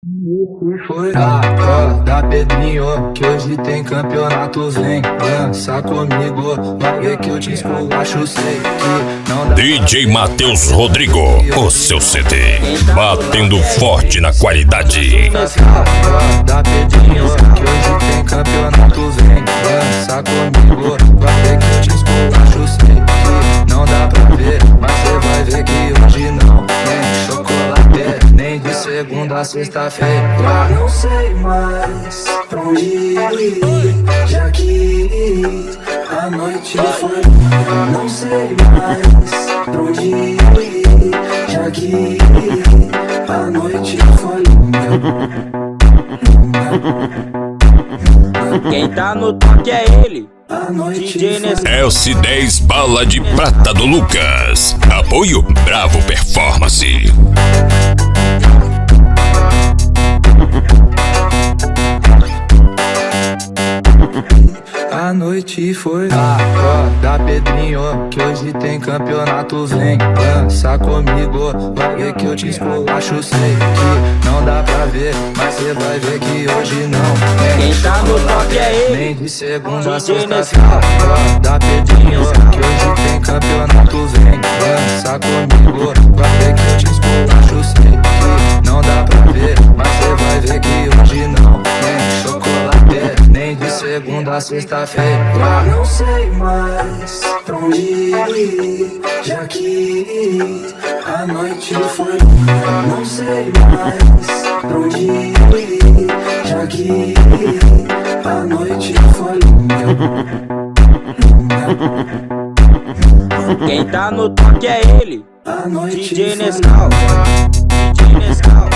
Foi da Pedrinho, que hoje tem campeonato. Vem, dança comigo, vai ver que eu te esculacho. Sei que não dá. DJ Matheus Rodrigo, o seu CD, batendo forte na qualidade. Da Pedrinho, que hoje tem campeonato. Vem, dança comigo, vai ver que eu te esculacho. Sei que não dá pra ver, mas cê vai ver que hoje não tem chocolate, nem de segunda a sexta-feira. Não sei mais pra onde ir, já que a noite foi longa. Não sei mais pra onde ir, já que a noite foi longa. Quem tá no toque é ele, DJ Nescau. LC10 Bala de Prata do Lucas. Apoio Bravo Performance. A noite foi da Pedrinho, que hoje tem campeonato. Vem, dança comigo, vai ver que eu te esculacho. Sei que não dá pra ver, mas cê vai ver que hoje não. Quem tá no toque é ele, nem de segunda a DJ sexta-feira. Da Pedrinho, que hoje tem campeonato. Vem, dança comigo, vai ver que eu te esculacho. Sei que não dá pra ver, mas cê vai ver que hoje não tem chocolate, nem de segunda a sexta-feira. Não sei mais pra onde ir, já que a noite foi longa. Não sei mais pra onde ir, já que a noite foi longa. Quem tá no toque é ele, A noite DJ foi Nescau. DJ Nescau.